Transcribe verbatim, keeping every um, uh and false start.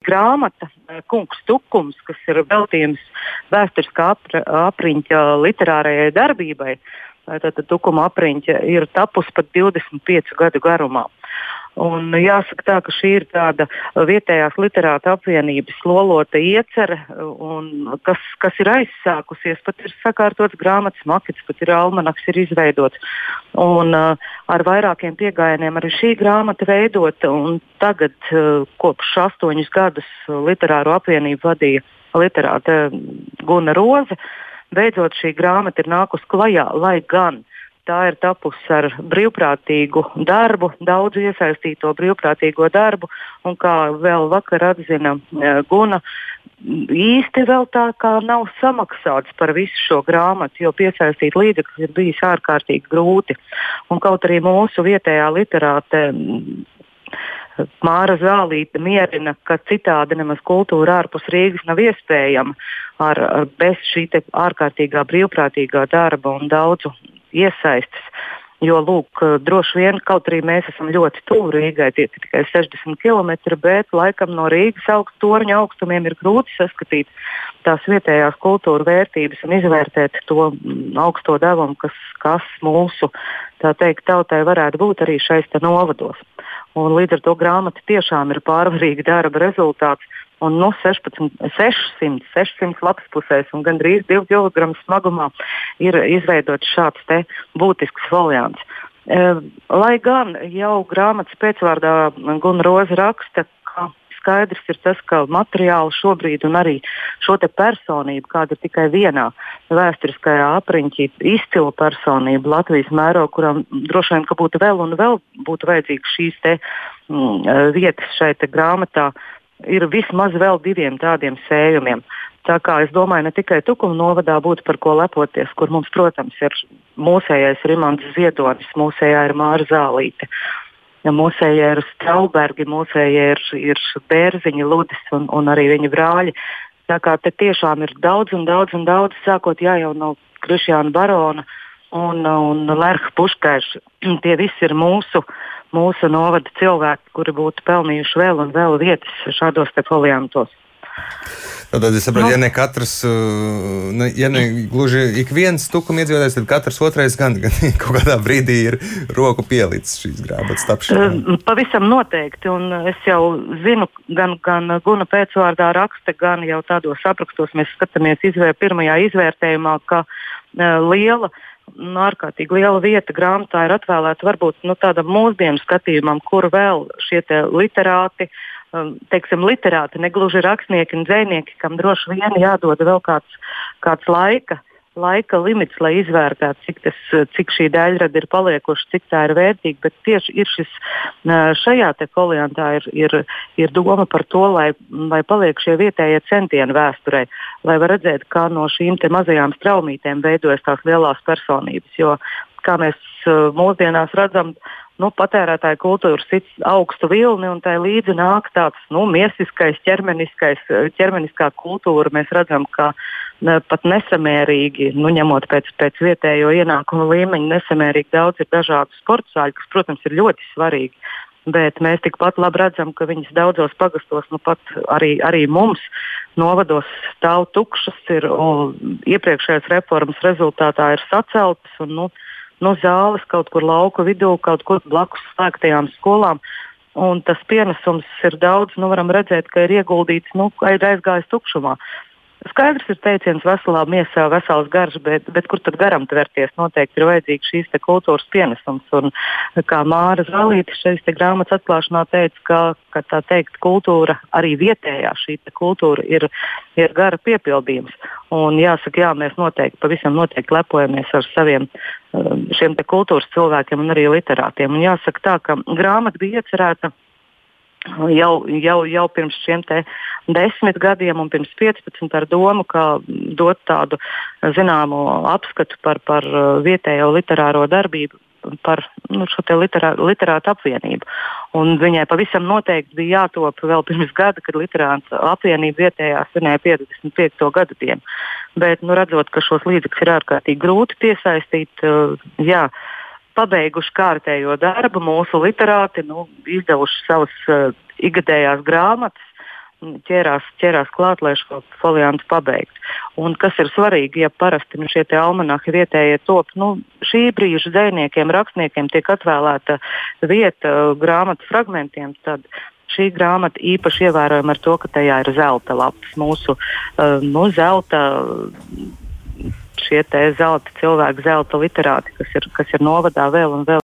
grāmata Kungs Tukums, kas ir veltījums vēsturiskā apra, apriņķa literārajai darbībai, tātad Tukuma apriņķa, ir tapusi pat divdesmit piecu gadu garumā. Un jāsaka tā, ka šī ir tāda vietējās literāta apvienības lolota iecere, un kas, kas ir aizsākusies, pat ir sakārtots grāmatas makets, pat ir almanaks ir izveidots. Un uh, ar vairākiem piegājieniem arī šī grāmata veidota, un tagad uh, kopš astoņus gadus literāro apvienību vadīja literāte Guna Roze. Beidzot šī grāmata ir nākus klajā, lai gan tā ir tapusi ar brīvprātīgu darbu, daudzu iesaistīto brīvprātīgo darbu, un kā vēl vakar atzina Guna, īsti vēl tā kā nav samaksāts par visu šo grāmatu, jo piesaistīt līdzekļus ir bijis ārkārtīgi grūti. Un kaut arī mūsu vietējā literāte Māra Zālīte mierina, ka citādi nemaz kultūra ārpus Rīgas nav iespējama ar, ar bez šī te ārkārtīgā brīvprātīgā darba un daudzu iesaistas, jo, lūk, droši vien, kaut arī mēs esam ļoti tuvu Rīgai, tie tikai sešdesmit kilometri, bet laikam no Rīgas augstu torņa augstumiem ir grūti saskatīt tās vietējās kultūra vērtības un izvērtēt to augsto devumu, kas, kas mūsu, tā teikt, tautai varētu būt arī šais te novados. Un līdz ar to grāmata tiešām ir pārvarīga darba rezultāts. Un no sešpadsmit, sešsimt, sešsimt lapas pusēs un gandrīz divu kilogramu smagumā ir izveidots šāds te būtisks foliants. E, lai gan jau grāmatas pēcvārdā Guna Roze raksta, ka skaidrs ir tas, ka materiāli šobrīd un arī šo te personību, kāda ir tikai vienā vēsturiskajā apriņķī, izcila personība Latvijas mēro, kuram droši vien, ka būtu vēl un vēl būtu vajadzīgs šīs te mm, vietas šai te grāmatā, ir vismaz vēl diviem tādiem sējumiem. Tā kā es domāju, ne tikai Tukuma novadā būtu par ko lepoties, kur mums, protams, ir mūsējais Rimands Ziedonis, mūsējā ir Māra Zālīte, mūsējā ir Straubergi, mūsējā ir, ir Bērziņa, Ludis un, un arī viņa brāļi. Tā kā te tiešām ir daudz un daudz un daudz, sākot jā, jau no Krišjāna Barona un, un Lerha Puškaiša. Tie visi ir mūsu mūsu novada cilvēki, kuri būtu pelnījuši vēl un vēl vietas šādos te foliantos. Tad es saprotu, no. ja ne katrs, ne, ja ne gluži ik viens Tukuma iedzīvotājs, tad katrs otrais gan, gan kaut kādā brīdī ir roku pielicis šīs grāmatas tapšanā. Pavisam noteikti, un es jau zinu, gan, gan Guna pēcvārdā raksta, gan jau tādos aprakstos mēs skatāmies izvēr, pirmajā izvērtējumā, ka uh, liela Nu, ārkārtīgi liela vieta grāmatā ir atvēlēta varbūt nu, tādam mūsdienu skatījumam, kur vēl šie te literāti, teiksim, literāti, negluži rakstnieki un dzejnieki, kam droši vien jādod vēl kāds, kāds laika, laika limits, lai izvērtētu, cik, tas, cik šī daļrada ir paliekuši, cik tā ir vērtīga, bet tieši ir šis, šajā te foliantā ir, ir, ir doma par to, lai, lai paliek šie vietējie centieni vēsturē, lai var redzēt, kā no šīm te mazajām straumītēm veidojas tās lielās personības, jo, kā mēs mūsdienās redzam, nu, patērētāja kultūra sit augstu vilni un tai līdzi nāk tāds, nu, miesiskais, ķermeniskais, ķermeniskā kultūra. Mēs redzam, ka ne, pat nesamērīgi, nu, ņemot pēc, pēc vietējo ienākumu līmeņa, nesamērīgi daudz ir dažādu sporta zāļu, kas, protams, ir ļoti svarīgi. Bet mēs tikpat labi redzam, ka viņas daudzos pagastos, nu pat arī, arī mums novados stāv tukšas, ir, iepriekšējās reformas rezultātā ir saceltas un, nu, no zāles kaut kur lauku vidū, kaut kur blakus slēgtajām skolām. Un tas pienesums ir daudz, nu varam redzēt, ka ir ieguldīts, nu, ir aizgājis tukšumā. Skaidrs ir teiciens veselā miesā, vesels garš, bet, bet kur tad garam tverties? Noteikti ir vajadzīgs šīs te kultūras pienesums. Un kā Māra Zālīte šeit te grāmatas atklāšanā teica, ka, ka tā teikt kultūra, arī vietējā šī te kultūra ir, ir gara piepildījums. Un jāsaka, jā, mēs noteikti, pavisam noteikti lepojamies ar saviem šiem te kultūras cilvēkiem un arī literātiem. Un jāsaka tā, ka grāmata bija iecerēta Jau, jau, jau pirms šiem te desmit gadiem un pirms piecpadsmit ar domu, kā dot tādu zināmu apskatu par, par vietējo literāro darbību, par nu, šo te literā, literātu apvienību. Un viņai pavisam noteikti bija jātop vēl pirms gada, kad literātu apvienība vietējā svinēja piecdesmit piekto gadu dienu. Bet, nu, redzot, ka šos līdzekļus ir ārkārtīgi grūti piesaistīt, jā, pabeiguši kārtējo darbu, mūsu literāti, nu, izdevuši savas uh, ikgadējās grāmatas, ķērās, ķērās klāt, lai šo foliantu pabeigtu. Un kas ir svarīgi, ja parasti nu, šie almanahi vietējie top, nu, šī brīža dzejniekiem, rakstniekiem tiek atvēlēta vieta grāmatu fragmentiem, tad šī grāmata īpaši ievērojama ar to, ka tajā ir zelta lapas, mūsu uh, nu, zelta, šie te zelta cilvēki, zelta literāti, kas ir, kas ir novadā vēl un vēl.